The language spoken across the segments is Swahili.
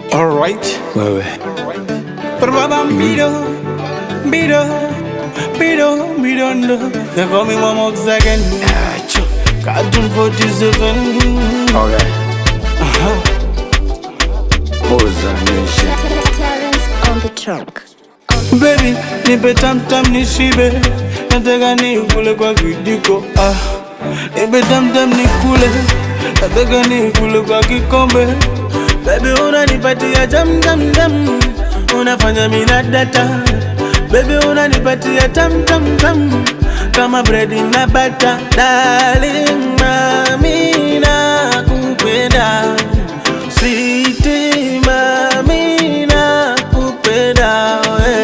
Alright. Wewe Baba Mido, Mido. They call me Mama again. Cartoon 47. okay. Boza Nation. Terrence on the trunk. Baby, nipe tam nishibe. Nataka nikule kwa kijiko. Nipe tam nikule. Nataka nikule kwa kikombe. Baby unanipatia jam. Unafanya mina data. Baby unanipatia tam. Kama bread na butter. Darling, mami nakupenda. Sweetie, mami nakupenda.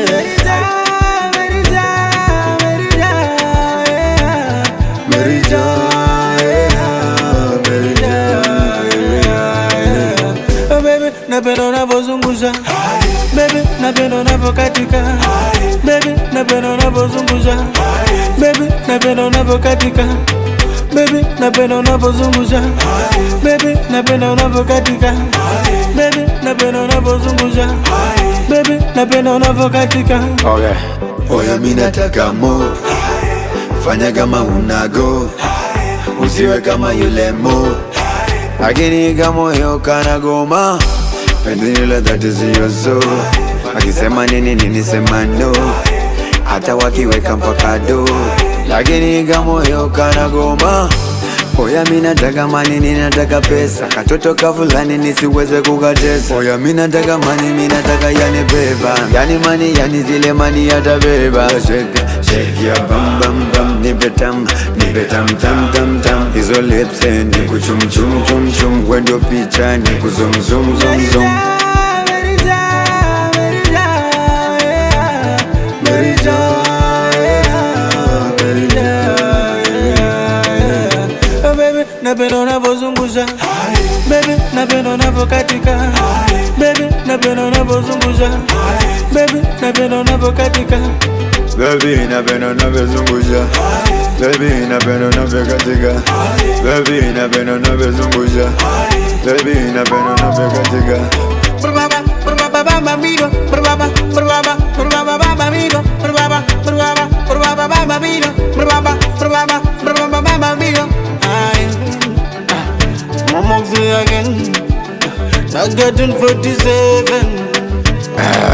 Napenda unavyozungusha baby, napenda unavyokatika baby, napenda unavyozungusha baby, napenda unavyokatika baby, napenda unavyozungusha baby, napenda unavyokatika baby, napenda unavyozungusha baby, napenda unavyokatika. Okay. Oya mimi nataka mo. Fanya kama unago. Usiwe kama yule mo. Lakini kama moyo kana goma. Pendile that is your soul. Akisema nini sema no. Hata wakiweka mpaka do. Lakini kama moyo kana goma. Oya mimi nataka mani, ninataka pesa. Katoto kavulani nisiweze kukatesa. Oya mimi nataka mani, mimi nataka yani beba. Yani mani, yani zile mani yatabeba. Shake ya bam. Nipe tam. Hizo lips ni kuchum. Wendo picha ni kuzum. Napenda unavyozungusha baby, napenda unavyokatika baby, napenda unavyozungusha baby, napenda unavyokatika baby, napenda unavyozungusha baby, napenda unavyokatika baby, napenda unavyozungusha baby, napenda unavyokatika. Mama again. I got 47.